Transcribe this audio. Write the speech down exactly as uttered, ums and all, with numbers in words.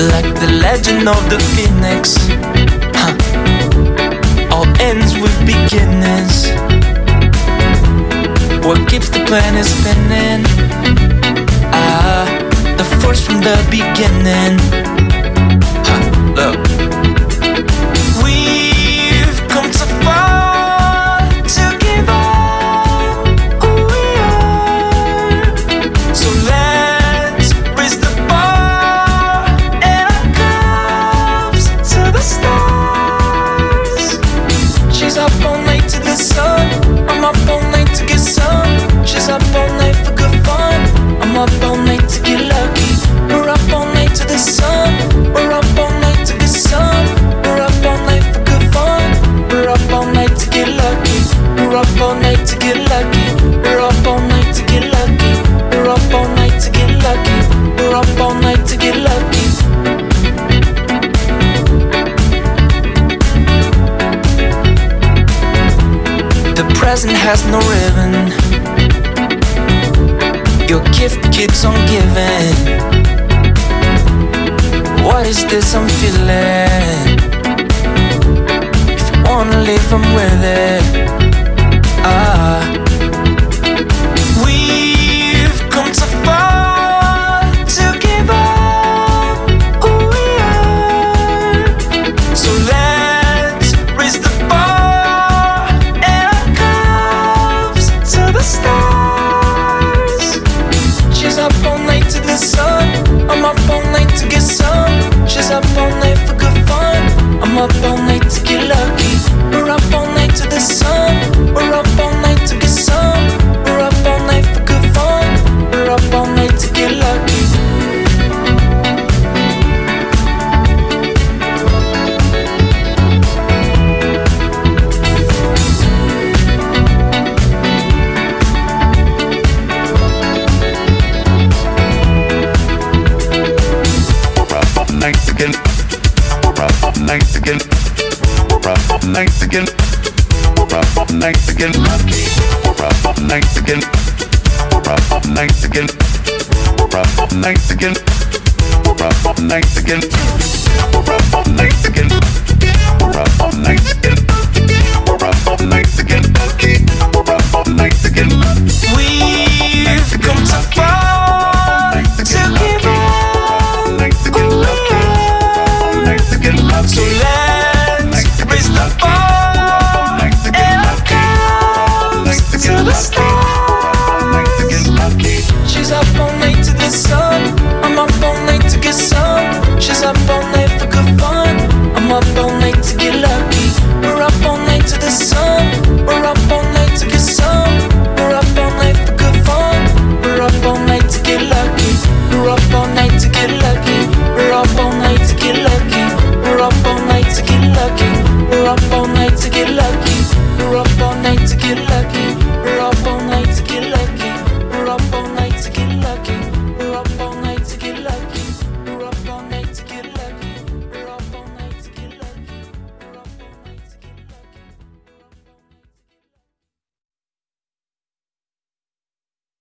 like the legend of the phoenix. Huh. All ends with beginnings. What keeps the planet spinning? Ah, the force from the beginning. Huh. Look, we've come so far to give up who we are. So let's raise the bar and our cups to the stars. She's up all night to the sun. I'm up all night to get some. She's up all night for good fun. I'm up all night to get lucky. We're up all night to the sun. We're up all night to get some. We're up all night for good fun. We're up all night to get lucky. We're up all night to get lucky. We're up all night to get lucky. We're up all night to get lucky. We're up all night to get lucky. The present has no ribbon. Your gift keeps on giving. What is this I'm feeling? If you wanna live, I'm with it. Ah, we've come so far to give up who we are. So let's raise the bar and our cups to the stars. She's up all night to the sun. I'm up all night to get some. She's up all night for good fun. I'm up all night to get lucky. We're up all night to the sun. We're up all night to get some. We're up all night for good fun. We're up all night to get lucky. Nights again, rough nights again, rough nights again, rough nights again, rough nights again, rough nights again, rough nights again, rough nights again, rough nights again, rough nights again, rough nights